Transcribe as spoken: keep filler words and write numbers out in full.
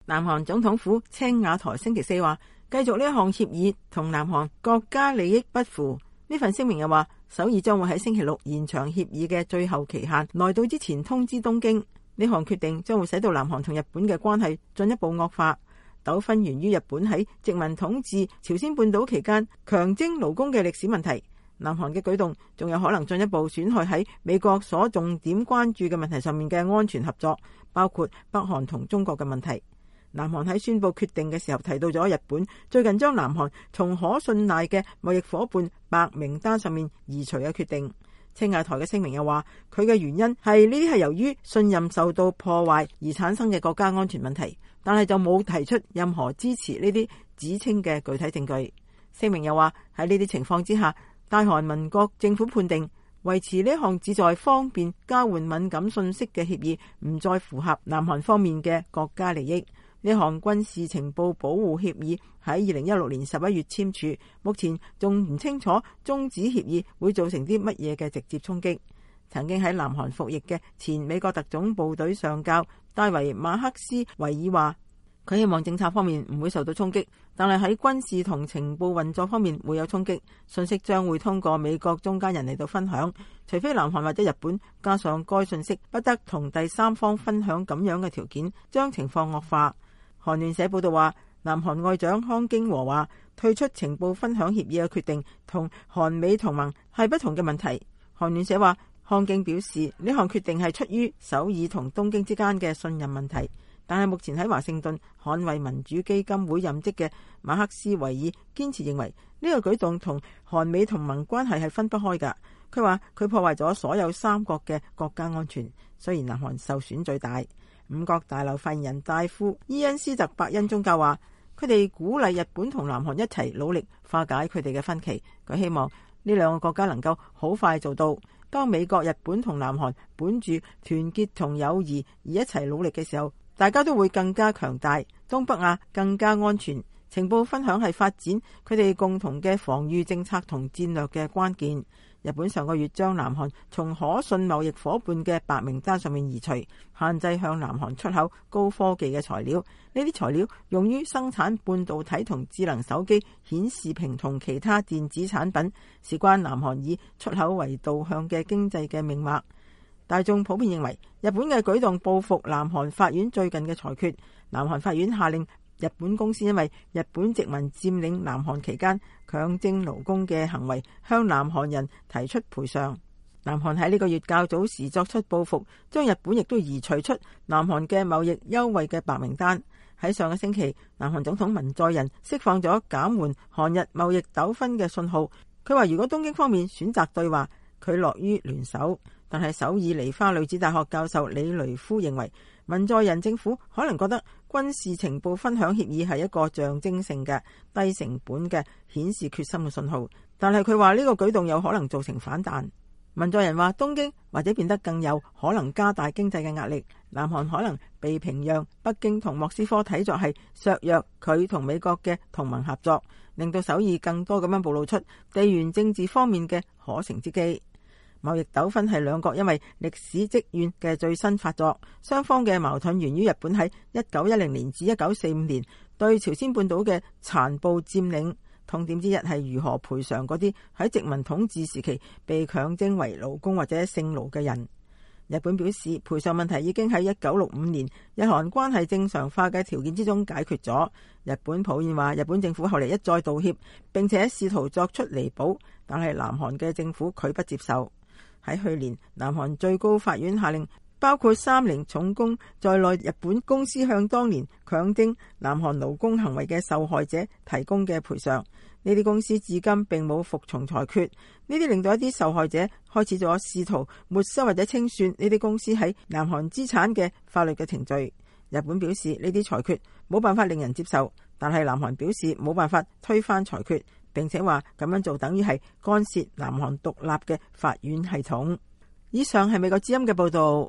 南韓總統府青瓦台星期四話，繼續呢一項協議同南韓國家利益不符。呢份聲明又話，首爾將會喺星期六延長協議嘅最後期限，來到之前通知東京。呢項決定將會使到南韓同日本嘅關係進一步惡化。糾紛源於日本喺殖民統治朝鮮半島期間強徵勞工嘅歷史問題。南韓嘅舉動仲有可能進一步損害喺美國所重點關注嘅問題上面嘅安全合作，包括北韓同中國嘅問題。南韓喺宣布決定嘅時候提到咗日本最近將南韓從可信賴嘅貿易夥伴白名單上面移除嘅決定。青瓦台嘅聲明又話，佢嘅原因係呢啲係由於信任受到破壞而產生嘅國家安全問題，但係就冇提出任何支持呢啲指稱嘅具體證據。聲明又話，喺呢啲情況之下，大韓民國政府判定維持呢項旨在方便交換敏感信息嘅協議唔再符合南韓方面嘅國家利益。呢項軍事情報保護協議喺二零一六年十一月簽署，目前仲唔清楚終止協議會造成啲乜嘢嘅直接衝擊。曾經喺南韓服役嘅前美國特種部隊上校戴維馬克斯維爾話，佢希望政策方面唔會受到衝擊，但係喺軍事同情報運作方面會有衝擊，信息將會通過美國中間人嚟到分享，除非南韓或者日本加上該信息不得同第三方分享咁樣嘅條件，將情況惡化。韓聯社報道話，南韓外長康京和話，退出情報分享協議嘅決定同韓美同盟係不同嘅問題。韓聯社話，康京表示呢項決定係出於首爾同東京之間嘅信任問題，但係目前喺華盛頓捍衛民主基金會任職嘅馬克斯維爾堅持認為呢個舉動同韓美同盟關係係分不開㗎。佢話佢破壞咗所有三國嘅國家安全，雖然南韓受損最大。五角大樓發言人戴夫伊恩斯特伯恩宗教話，佢哋鼓勵日本同南韓一齊努力化解佢哋嘅分歧。佢希望呢兩個國家能夠好快做到，當美國、日本同南韓本住團結同友誼而一齊努力嘅時候，大家都會更加強大，東北亞更加安全。情報分享係發展佢哋共同嘅防禦政策同戰略嘅關鍵。日本上個月將南韓從可信貿易夥伴嘅白名單上面移除，限制向南韓出口高科技嘅材料。呢啲材料用於生產半導體同智能手機、顯示屏同其他電子產品，事關南韓以出口為導向嘅經濟嘅命脈。大眾普遍認為日本嘅舉動報復南韓法院最近嘅裁決。南韓法院下令日本公司因為日本殖民佔領南韓期間強徵勞工嘅行為，向南韓人提出賠償。南韓喺呢個月較早時作出報復，將日本亦都移除出南韓嘅貿易優惠嘅白名單。喺上個星期，南韓總統文在寅釋放咗減緩韓日貿易糾紛嘅信號。佢話如果東京方面選擇對話，佢樂於聯手。但係首爾梨花女子大學教授李雷夫認為，文在寅政府可能覺得軍事情報分享協議係一個象徵性嘅低成本嘅顯示決心嘅信號，但係佢話呢個舉動有可能造成反彈。文在寅話東京或者變得更有可能加大經濟嘅壓力，南韓可能被平壤、北京同莫斯科睇作係削弱佢同美國嘅同盟合作，令到首爾更多咁樣暴露出地緣政治方面嘅可乘之機。貿易糾紛係兩國因為歷史積怨嘅最新發作，雙方嘅矛盾源於日本喺一九一零年至一九四五年對朝鮮半島嘅殘暴佔領，痛點之一係如何賠償嗰啲喺殖民統治時期被強徵為勞工或者性奴嘅人。日本表示賠償問題已經喺一九六五年日韓關係正常化嘅條件之中解決咗。日本抱怨話日本政府後嚟一再道歉，並且試圖作出彌補，但係南韓嘅政府拒不接受。喺去年，南韓最高法院下令包括三菱重工在內日本公司向當年強徵南韓勞工行為嘅受害者提供嘅賠償。呢啲公司至今並冇服從裁決，呢啲令到一啲受害者開始咗試圖沒收或者清算呢啲公司喺南韓資產嘅法律嘅程序。日本表示呢啲裁決冇辦法令人接受，但係南韓表示冇辦法推翻裁決，並且話咁樣做等於係干涉南韓獨立嘅法院系統。以上係美國之音嘅報道。